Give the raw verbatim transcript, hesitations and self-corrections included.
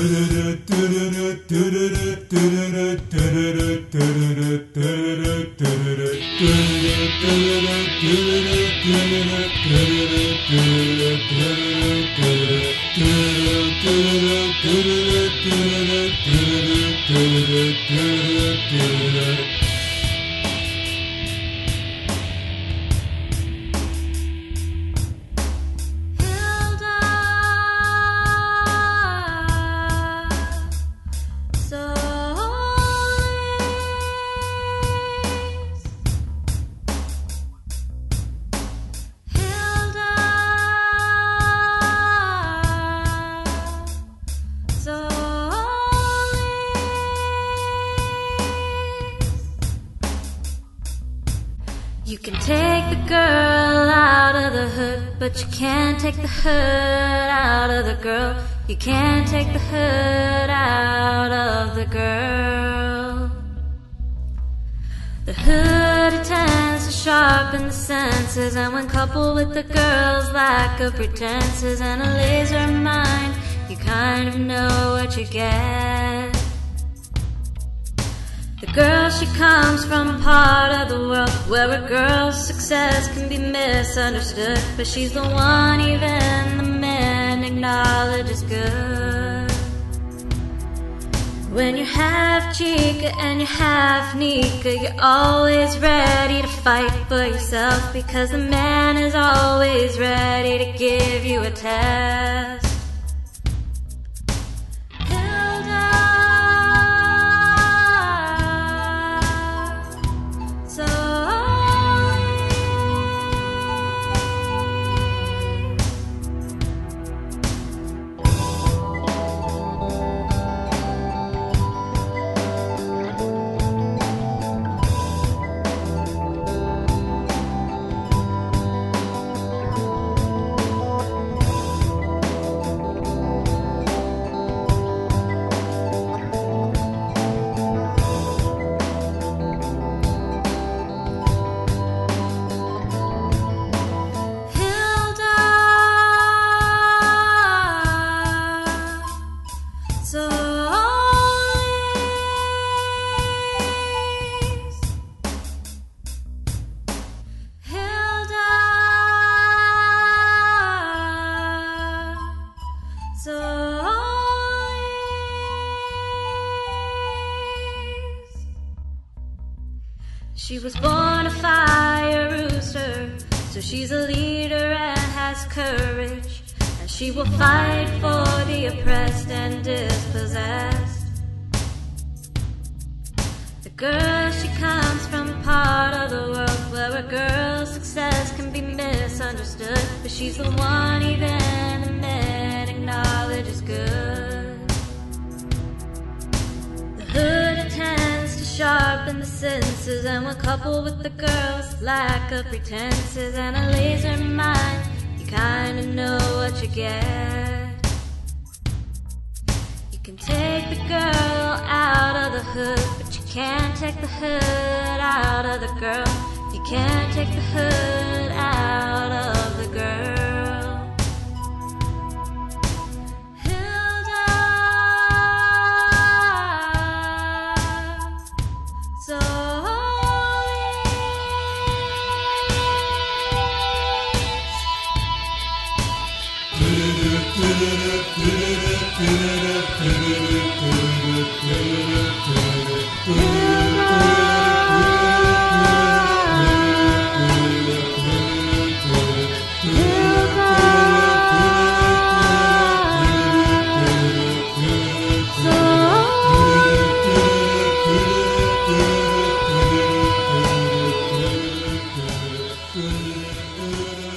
You can take the girl out of the hood, but you can't take the hood out of the girl. You can't take the hood out of the girl. The hood it tends to sharpen the senses, and when coupled with the girl's lack of pretenses and a laser mind, you kind of know what you get. The girl, she comes from a part of the world where a girl's success can be misunderstood, but she's the one even the men acknowledge is good. When you're half chica and you're half Nika, you're always ready to fight for yourself, because the man is always ready to give you a test. She was born to fire a rooster, so she's a leader and has courage, and she will fight for the oppressed and dispossessed. The girl, she comes from a part of the world where a girl's success can be misunderstood, but she's the one even the men acknowledge is good. The hood tends to sharpen the senses, and when coupled with the girl's lack of pretenses and a laser mind, you kinda know what you get. You can take the girl out of the hood, but you can't take the hood out of the girl. You can't take the hood out of the girl. Good.